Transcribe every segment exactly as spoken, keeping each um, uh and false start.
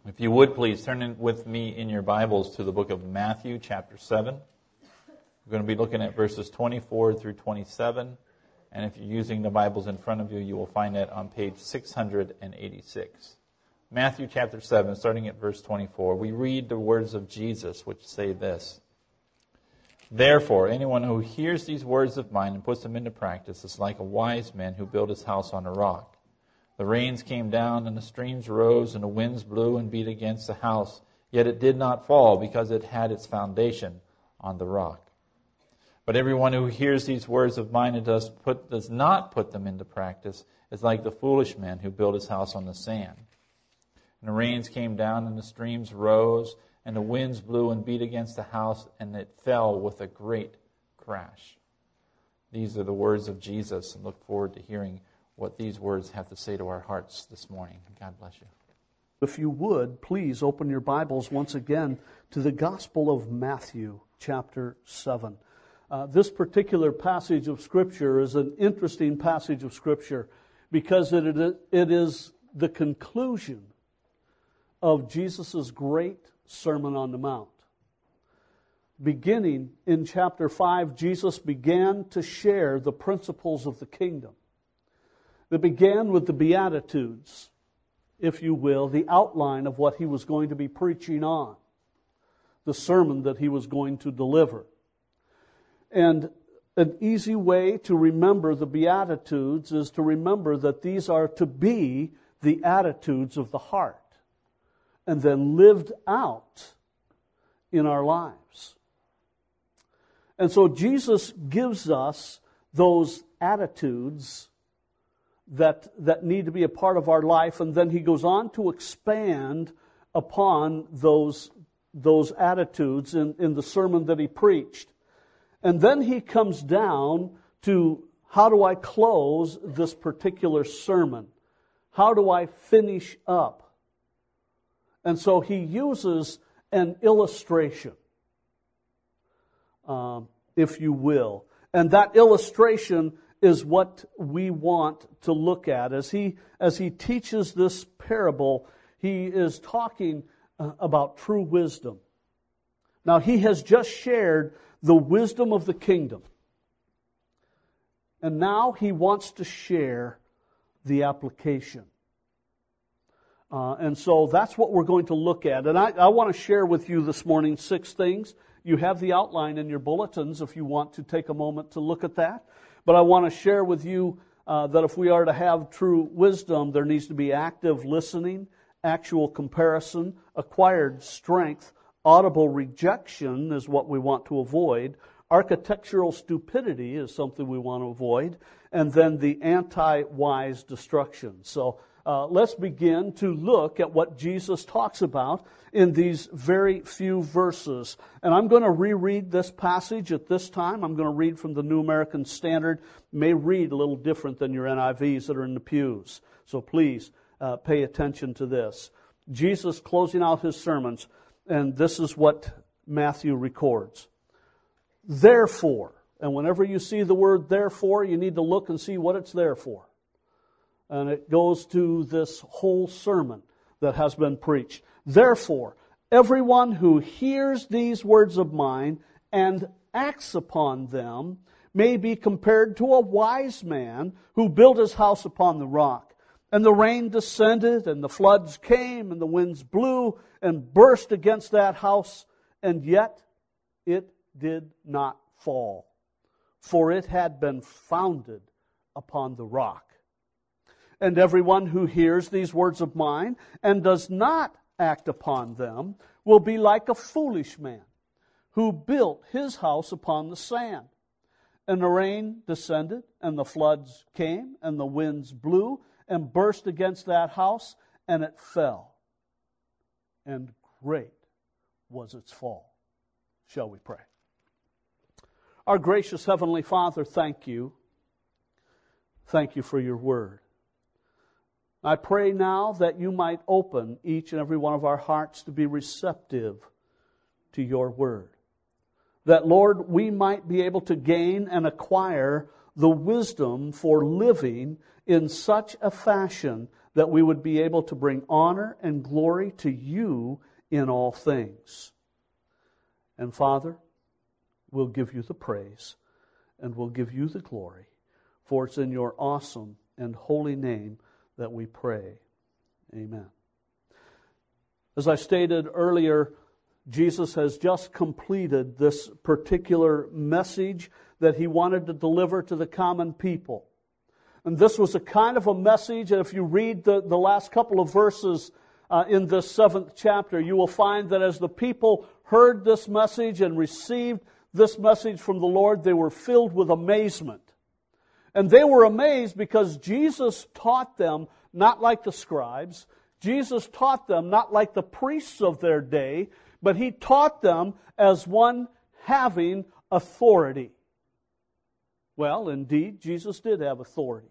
If you would please turn in with me in your Bibles to the book of Matthew, chapter seven. We're going to be looking at verses twenty-four through twenty-seven. And if you're using the Bibles in front of you, you will find it on page six hundred eighty-six. Matthew chapter seven, starting at verse twenty-four. We read the words of Jesus, which say this: Therefore, anyone who hears these words of mine and puts them into practice is like a wise man who built his house on a rock. The rains came down, and the streams rose, and the winds blew and beat against the house. Yet it did not fall, because it had its foundation on the rock. But everyone who hears these words of mine and does, put, does not put them into practice is like the foolish man who built his house on the sand. And the rains came down, and the streams rose, and the winds blew and beat against the house, and it fell with a great crash. These are the words of Jesus, and look forward to hearing what these words have to say to our hearts this morning. God bless you. If you would, please open your Bibles once again to the Gospel of Matthew, chapter seven. Uh, this particular passage of Scripture is an interesting passage of Scripture because it, it is the conclusion of Jesus' great Sermon on the Mount. Beginning in chapter five, Jesus began to share the principles of the kingdom. That began with the Beatitudes, if you will, the outline of what he was going to be preaching on, the sermon that he was going to deliver. And an easy way to remember the Beatitudes is to remember that these are to be the attitudes of the heart, and then lived out in our lives. And so Jesus gives us those attitudes that that need to be a part of our life, and then he goes on to expand upon those, those attitudes in, in the sermon that he preached. And then he comes down to, how do I close this particular sermon? How do I finish up? And so he uses an illustration, um, if you will. And that illustration is what we want to look at. As he, as he teaches this parable, he is talking uh, about true wisdom. Now, he has just shared the wisdom of the kingdom. And now he wants to share the application. Uh, and so that's what we're going to look at. And I, I want to share with you this morning six things. You have the outline in your bulletins if you want to take a moment to look at that. But I want to share with you uh, that if we are to have true wisdom, there needs to be active listening, actual comparison, acquired strength, audible rejection is what we want to avoid, architectural stupidity is something we want to avoid, and then the anti-wise destruction. So uh, let's begin to look at what Jesus talks about in these very few verses. And I'm going to reread this passage at this time. I'm going to read from the New American Standard. It may read a little different than your N I Vs that are in the pews. So please uh, pay attention to this. Jesus closing out his sermons, and this is what Matthew records. Therefore, and whenever you see the word therefore, you need to look and see what it's there for. And it goes to this whole sermon that has been preached. Therefore, everyone who hears these words of mine and acts upon them may be compared to a wise man who built his house upon the rock. And the rain descended, and the floods came, and the winds blew and burst against that house, and yet it did not fall, for it had been founded upon the rock. And everyone who hears these words of mine and does not act upon them will be like a foolish man who built his house upon the sand. And the rain descended, and the floods came, and the winds blew and burst against that house, and it fell. And great was its fall. Shall we pray? Our gracious Heavenly Father, thank you. Thank you for your word. I pray now that you might open each and every one of our hearts to be receptive to your word. That, Lord, we might be able to gain and acquire the wisdom for living in such a fashion that we would be able to bring honor and glory to you in all things. And Father, we'll give you the praise and we'll give you the glory, for it's in your awesome and holy name that we pray. Amen. As I stated earlier, Jesus has just completed this particular message that he wanted to deliver to the common people. And this was a kind of a message, and if you read the, the last couple of verses uh, in this seventh chapter, you will find that as the people heard this message and received this message from the Lord, they were filled with amazement. And they were amazed because Jesus taught them not like the scribes. Jesus taught them not like the priests of their day, but he taught them as one having authority. Well, indeed, Jesus did have authority.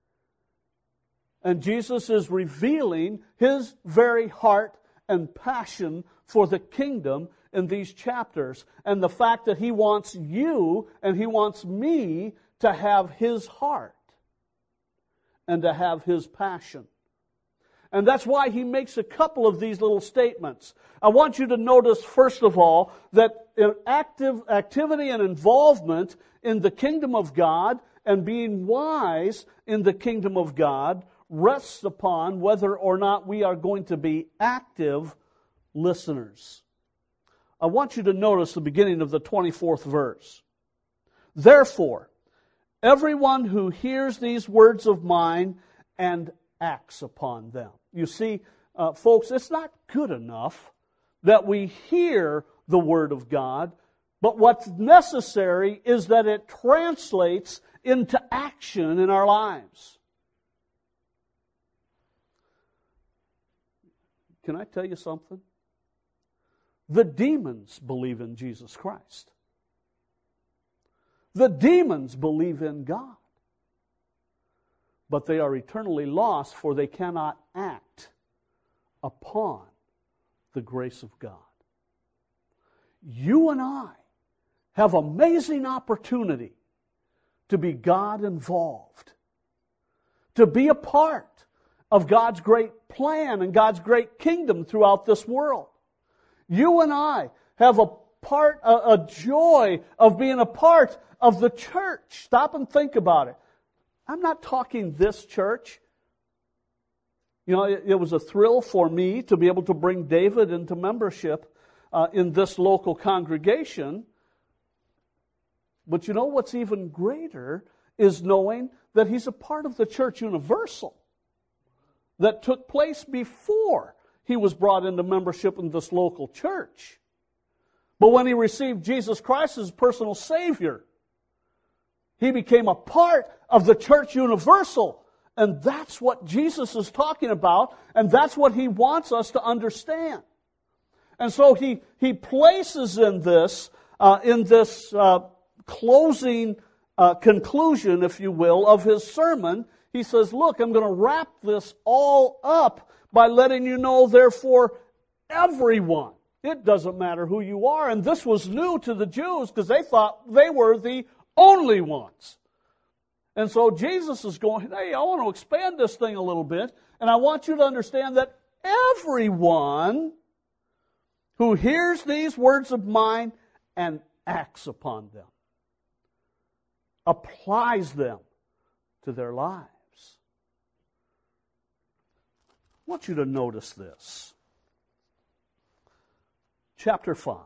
And Jesus is revealing his very heart and passion for the kingdom in these chapters, and the fact that he wants you and he wants me to have his heart and to have his passion. And that's why he makes a couple of these little statements. I want you to notice, first of all, that active activity and involvement in the kingdom of God and being wise in the kingdom of God rests upon whether or not we are going to be active listeners. I want you to notice the beginning of the twenty-fourth verse. Therefore, everyone who hears these words of mine and acts upon them. You see, uh, folks, it's not good enough that we hear the Word of God, but what's necessary is that it translates into action in our lives. Can I tell you something? The demons believe in Jesus Christ. The demons believe in God. But they are eternally lost, for they cannot act upon the grace of God. You and I have amazing opportunity to be God involved, to be a part of God's great plan and God's great kingdom throughout this world. You and I have a part, a, a joy of being a part of the church. Stop and think about it. I'm not talking this church. You know, it, it was a thrill for me to be able to bring David into membership uh, in this local congregation. But you know what's even greater is knowing that he's a part of the Church Universal that took place before he was brought into membership in this local church. But when he received Jesus Christ as personal Savior, he became a part of the Church Universal. And that's what Jesus is talking about, and that's what he wants us to understand. And so he, he places in this, uh, in this uh, closing uh, conclusion, if you will, of his sermon, he says, look, I'm going to wrap this all up by letting you know, therefore, everyone. It doesn't matter who you are. And this was new to the Jews because they thought they were the only ones. And so Jesus is going, hey, I want to expand this thing a little bit, and I want you to understand that everyone who hears these words of mine and acts upon them, applies them to their lives. I want you to notice this. Chapter five.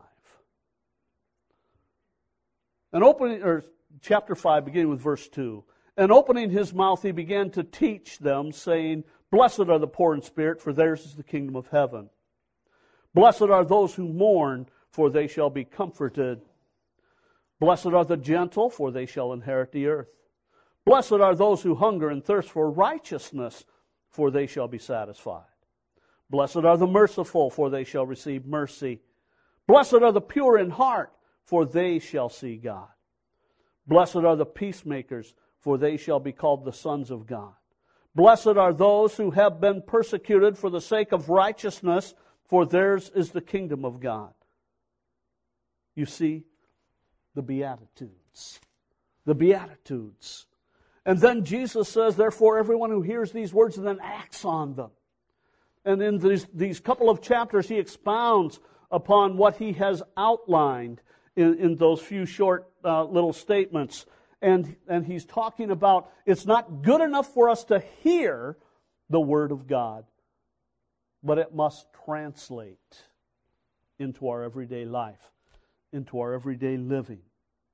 And opening, or chapter five, beginning with verse two. And opening his mouth, he began to teach them, saying, Blessed are the poor in spirit, for theirs is the kingdom of heaven. Blessed are those who mourn, for they shall be comforted. Blessed are the gentle, for they shall inherit the earth. Blessed are those who hunger and thirst for righteousness, for they shall be satisfied. Blessed are the merciful, for they shall receive mercy. Blessed are the pure in heart, for they shall see God. Blessed are the peacemakers, for they shall be called the sons of God. Blessed are those who have been persecuted for the sake of righteousness, for theirs is the kingdom of God. You see, the Beatitudes. The Beatitudes. And then Jesus says, therefore, everyone who hears these words and then acts on them. And in these, these couple of chapters, he expounds upon what he has outlined in, in those few short uh, little statements. And, and he's talking about it's not good enough for us to hear the Word of God, but it must translate into our everyday life, into our everyday living.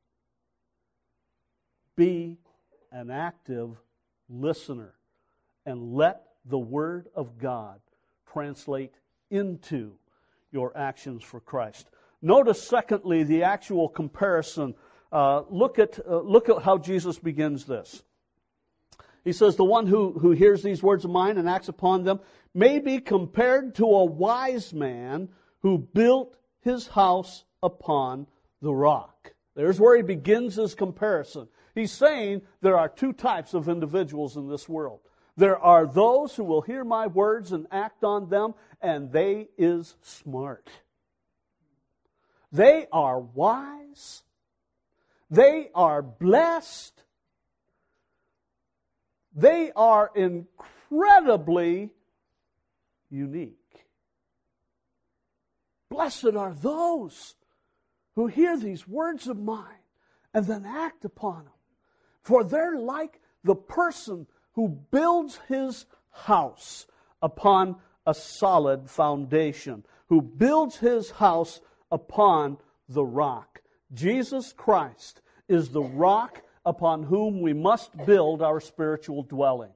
Be an active listener and let the Word of God translate into your actions for Christ. Notice, secondly, the actual comparison. Uh, look at uh, look at how Jesus begins this. He says, the one who, who hears these words of mine and acts upon them may be compared to a wise man who built his house upon the rock. There's where he begins his comparison. He's saying there are two types of individuals in this world. There are those who will hear my words and act on them, and they is smart. They are wise. They are blessed. They are incredibly unique. Blessed are those who hear these words of mine and then act upon them. For they're like the person who builds his house upon a solid foundation, who builds his house upon the rock. Jesus Christ is the rock upon whom we must build our spiritual dwelling.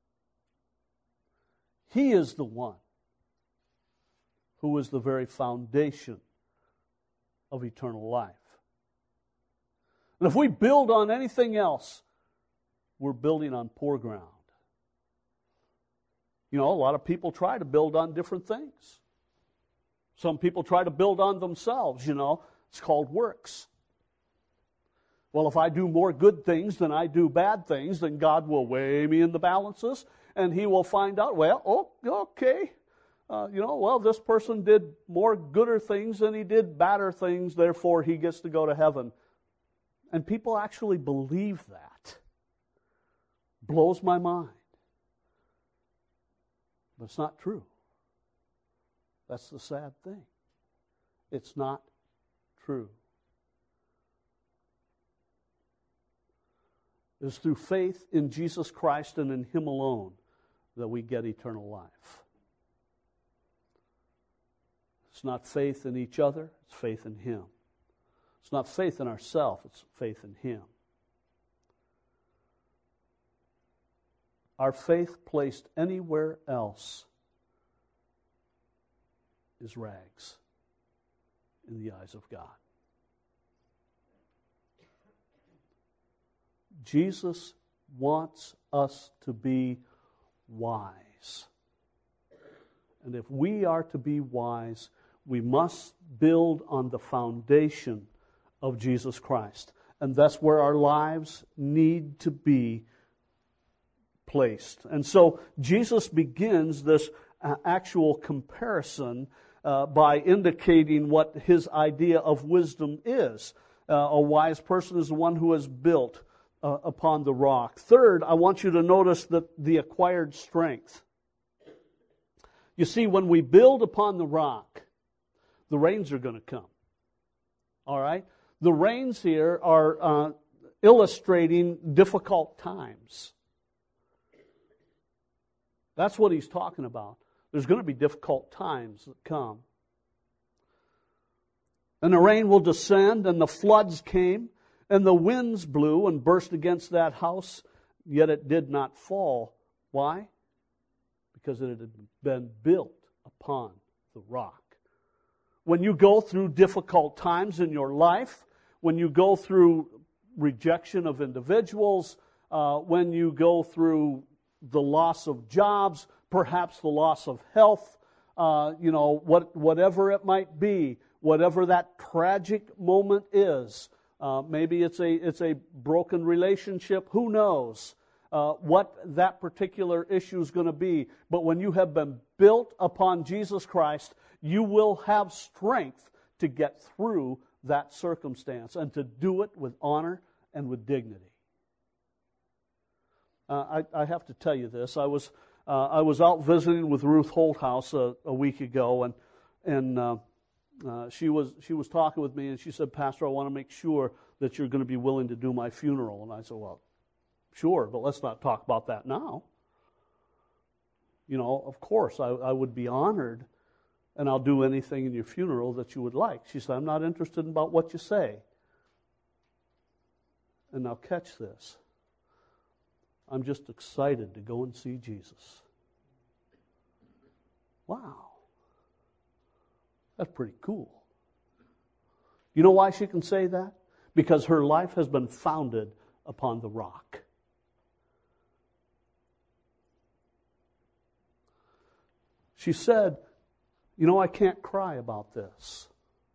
He is the one who is the very foundation of eternal life. And if we build on anything else, we're building on poor ground. You know, a lot of people try to build on different things. Some people try to build on themselves, you know. It's called works. Well, if I do more good things than I do bad things, then God will weigh me in the balances, and He will find out, well, oh, okay, uh, you know, well, this person did more gooder things than he did badder things, therefore he gets to go to heaven. And people actually believe that. Blows my mind. But it's not true. That's the sad thing. It's not true. It's through faith in Jesus Christ and in Him alone that we get eternal life. It's not faith in each other, it's faith in Him. It's not faith in ourselves, it's faith in Him. Our faith placed anywhere else is rags in the eyes of God. Jesus wants us to be wise. And if we are to be wise, we must build on the foundation of Jesus Christ. And that's where our lives need to be placed. And so Jesus begins this uh, actual comparison uh, by indicating what his idea of wisdom is. Uh, a wise person is the one who has built uh, upon the rock. Third, I want you to notice that the acquired strength. You see, when we build upon the rock, the rains are going to come. All right? The rains here are uh, illustrating difficult times. That's what he's talking about. There's going to be difficult times that come. And the rain will descend, and the floods came, and the winds blew and burst against that house, yet it did not fall. Why? Because it had been built upon the rock. When you go through difficult times in your life, when you go through rejection of individuals, uh, when you go through the loss of jobs, perhaps the loss of health, uh, you know, what, whatever it might be, whatever that tragic moment is, uh, maybe it's a it's a broken relationship, who knows uh, what that particular issue is going to be. But when you have been built upon Jesus Christ, you will have strength to get through that circumstance and to do it with honor and with dignity. Uh, I, I have to tell you this. I was uh, I was out visiting with Ruth Holthouse a, a week ago, and and uh, uh, she was she was talking with me, and she said, "Pastor, I want to make sure that you're going to be willing to do my funeral." And I said, "Well, sure, but let's not talk about that now. You know, of course, I, I would be honored, and I'll do anything in your funeral that you would like." She said, "I'm not interested in about what you say." And now catch this. I'm just excited to go and see Jesus. Wow. That's pretty cool. You know why she can say that? Because her life has been founded upon the rock. She said, "You know, I can't cry about this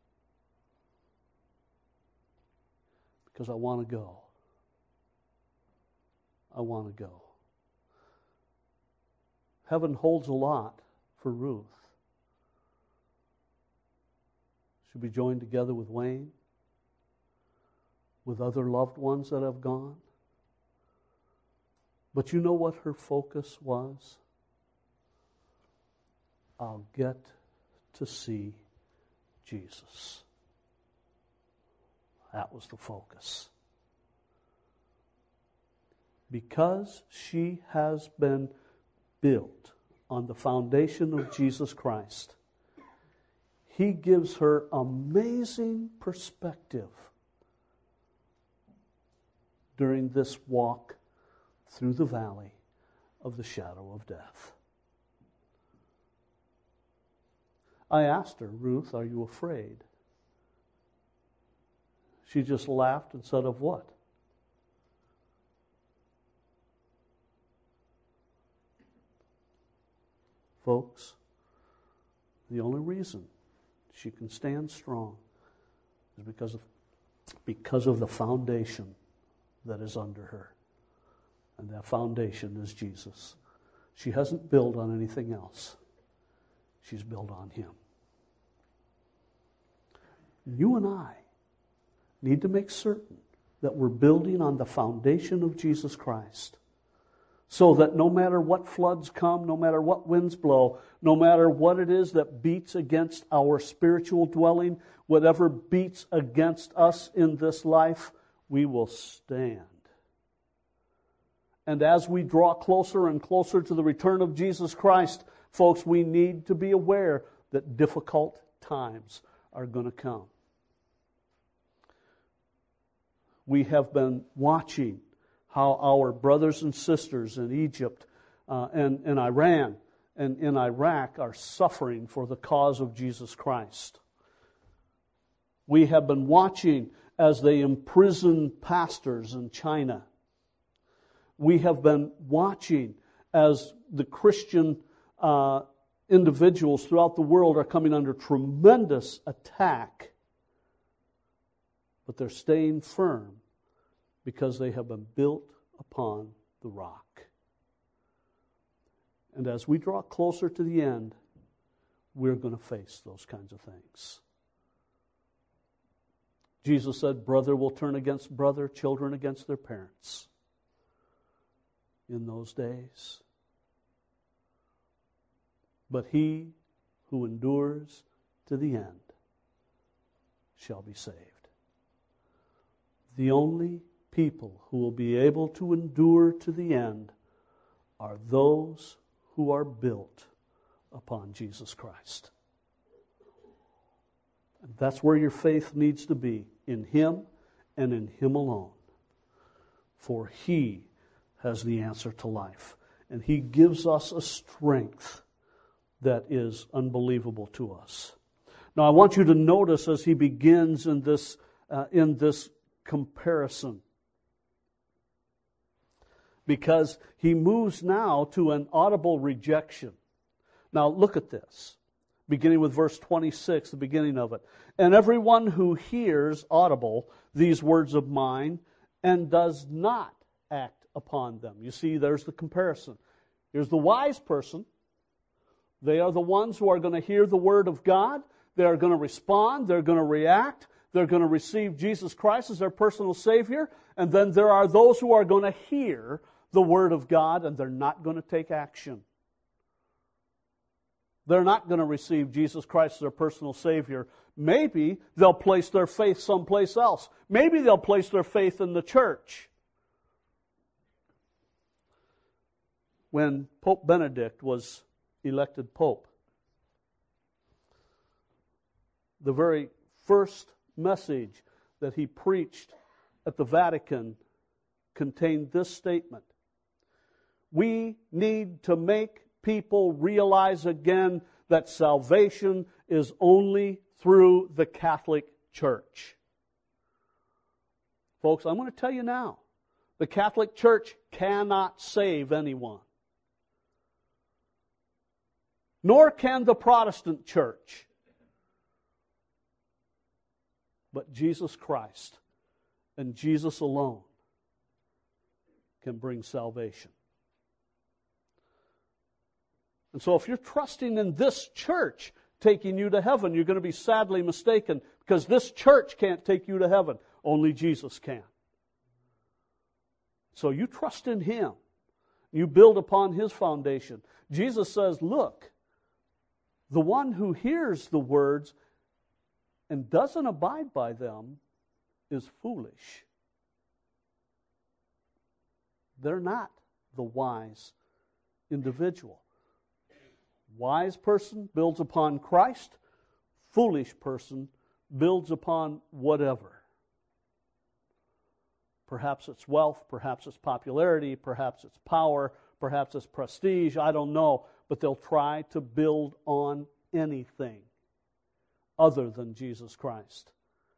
because I want to go. I want to go." Heaven holds a lot for Ruth. She'll be joined together with Wayne, with other loved ones that have gone. But you know what her focus was? I'll get to see Jesus. That was the focus. Because she has been built on the foundation of Jesus Christ, He gives her amazing perspective during this walk through the valley of the shadow of death. I asked her, "Ruth, are you afraid?" She just laughed and said, "Of what?" Folks, the only reason she can stand strong is because of, because of the foundation that is under her. And that foundation is Jesus. She hasn't built on anything else. She's built on Him. You and I need to make certain that we're building on the foundation of Jesus Christ, so that no matter what floods come, no matter what winds blow, no matter what it is that beats against our spiritual dwelling, whatever beats against us in this life, we will stand. And as we draw closer and closer to the return of Jesus Christ, folks, we need to be aware that difficult times are going to come. We have been watching how our brothers and sisters in Egypt uh, and in Iran and in Iraq are suffering for the cause of Jesus Christ. We have been watching as they imprison pastors in China. We have been watching as the Christian uh, individuals throughout the world are coming under tremendous attack. But they're staying firm because they have been built upon the rock. And as we draw closer to the end, we're going to face those kinds of things. Jesus said, brother will turn against brother, children against their parents. In those days. But he who endures to the end shall be saved. The only people who will be able to endure to the end are those who are built upon Jesus Christ. And that's where your faith needs to be, in Him and in Him alone. For He has the answer to life. And He gives us a strength that is unbelievable to us. Now I want you to notice as He begins in this, uh, in this comparison, because He moves now to an audible rejection. Now look at this, beginning with verse twenty-six, the beginning of it. And everyone who hears audible these words of mine and does not act upon them. You see, there's the comparison. Here's the wise person. They are the ones who are going to hear the word of God. They are going to respond. They're going to react. They're going to receive Jesus Christ as their personal Savior. And then there are those who are going to hear the Word of God, and they're not going to take action. They're not going to receive Jesus Christ as their personal Savior. Maybe they'll place their faith someplace else. Maybe they'll place their faith in the church. When Pope Benedict was elected Pope, the very first message that he preached at the Vatican contained this statement: we need to make people realize again that salvation is only through the Catholic Church. Folks, I'm going to tell you now, the Catholic Church cannot save anyone. Nor can the Protestant Church. But Jesus Christ and Jesus alone can bring salvation. And so if you're trusting in this church taking you to heaven, you're going to be sadly mistaken, because this church can't take you to heaven. Only Jesus can. So you trust in Him. You build upon His foundation. Jesus says, look, the one who hears the words and doesn't abide by them is foolish. They're not the wise individual. Wise person builds upon Christ. Foolish person builds upon whatever. Perhaps it's wealth, perhaps it's popularity, perhaps it's power, perhaps it's prestige, I don't know. But they'll try to build on anything other than Jesus Christ.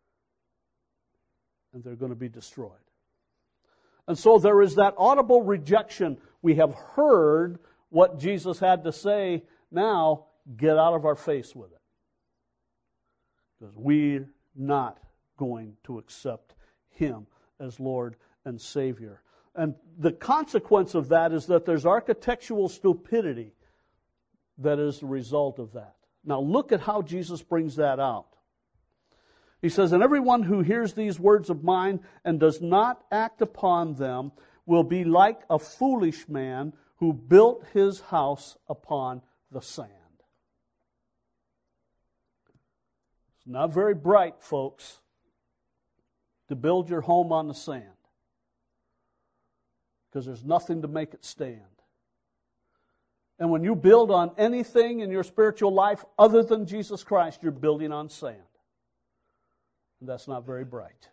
And they're going to be destroyed. And so there is that audible rejection. We have heard what Jesus had to say. Now, get out of our face with it. Because we're not going to accept Him as Lord and Savior. And the consequence of that is that there's architectural stupidity that is the result of that. Now look at how Jesus brings that out. He says, and everyone who hears these words of mine and does not act upon them will be like a foolish man who built his house upon the sand. It's not very bright, folks, to build your home on the sand, because there's nothing to make it stand. And when you build on anything in your spiritual life other than Jesus Christ, you're building on sand. And that's not very bright.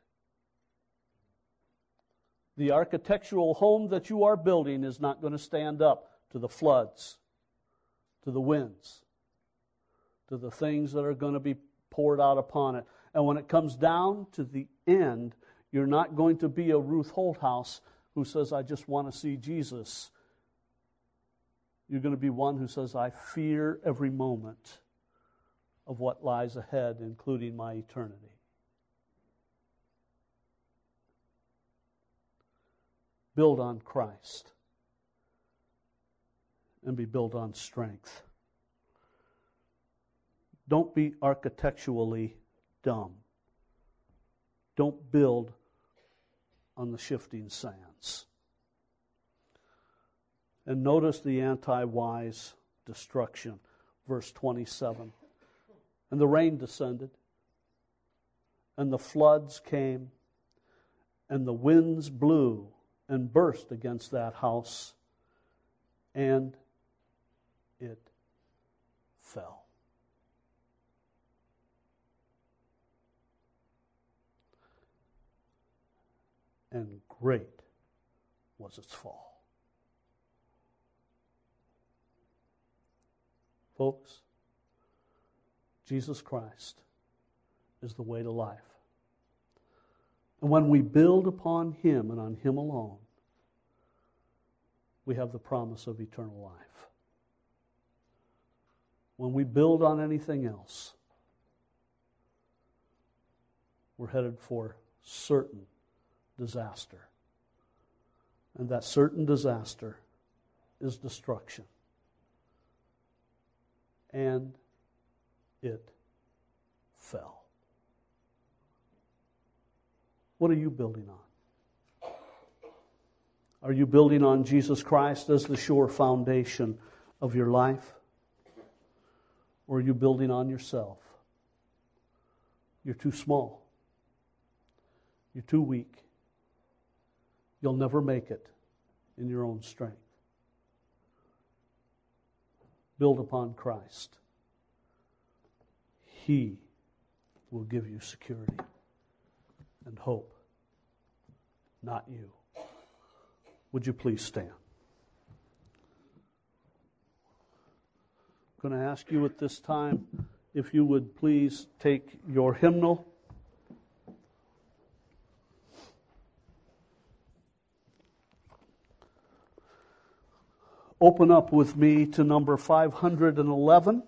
The architectural home that you are building is not going to stand up to the floods, to the winds, to the things that are going to be poured out upon it. And when it comes down to the end, you're not going to be a Ruth Holthouse who says, I just want to see Jesus. You're going to be one who says, I fear every moment of what lies ahead, including my eternity. Build on Christ and be built on strength. Don't be architecturally dumb. Don't build on the shifting sands. And notice the anti-wise destruction. Verse twenty-seven. And the rain descended, and the floods came, and the winds blew and burst against that house, and it fell. And great was its fall. Folks, Jesus Christ is the way to life. And when we build upon Him and on Him alone, we have the promise of eternal life. When we build on anything else, we're headed for certain disaster. And that certain disaster is destruction. And it fell. What are you building on? Are you building on Jesus Christ as the sure foundation of your life? Or are you building on yourself? You're too small. You're too weak. You'll never make it in your own strength. Build upon Christ. He will give you security and hope, not you. Would you please stand? I'm going to ask you at this time if you would please take your hymnal. Open up with me to number five hundred eleven.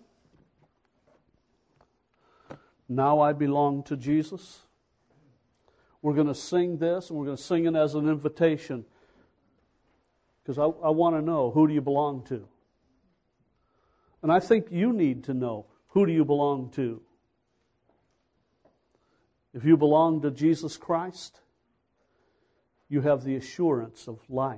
Now I belong to Jesus. We're going to sing this, and we're going to sing it as an invitation. Because I, I want to know, who do you belong to? And I think you need to know, who do you belong to? If you belong to Jesus Christ, you have the assurance of life.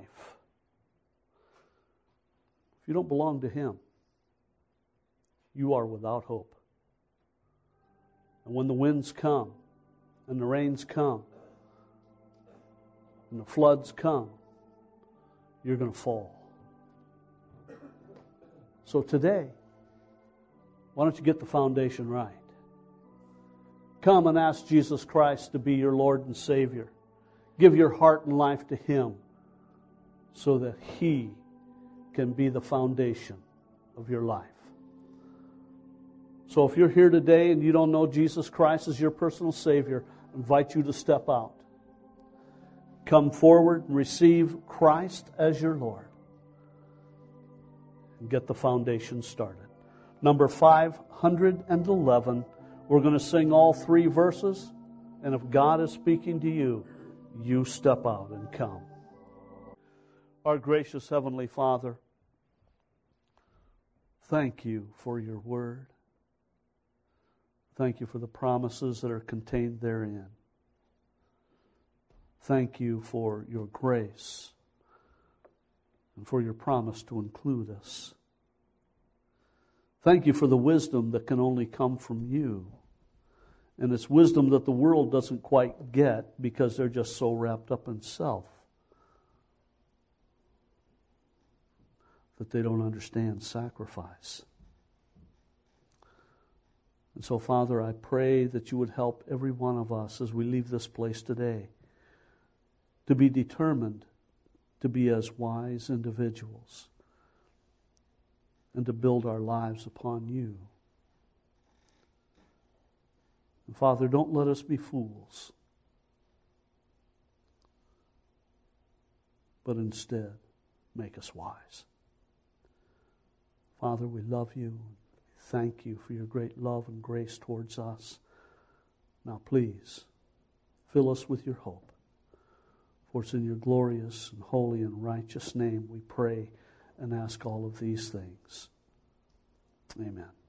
If you don't belong to Him, you are without hope. And when the winds come, and the rains come, and the floods come, you're going to fall. So today, why don't you get the foundation right? Come and ask Jesus Christ to be your Lord and Savior. Give your heart and life to Him so that He can be the foundation of your life. So if you're here today and you don't know Jesus Christ as your personal Savior, I invite you to step out. Come forward and receive Christ as your Lord. And get the foundation started. Number five hundred eleven, we're going to sing all three verses. And if God is speaking to you, you step out and come. Our gracious Heavenly Father, thank you for your word. Thank you for the promises that are contained therein. Thank you for your grace and for your promise to include us. Thank you for the wisdom that can only come from you. And it's wisdom that the world doesn't quite get because they're just so wrapped up in self that they don't understand sacrifice. And so, Father, I pray that you would help every one of us as we leave this place today to be determined to be as wise individuals and to build our lives upon you. And Father, don't let us be fools, but instead make us wise. Father, we love you. Thank you for your great love and grace towards us. Now please, fill us with your hope. For it's in your glorious and holy and righteous name we pray and ask all of these things. Amen.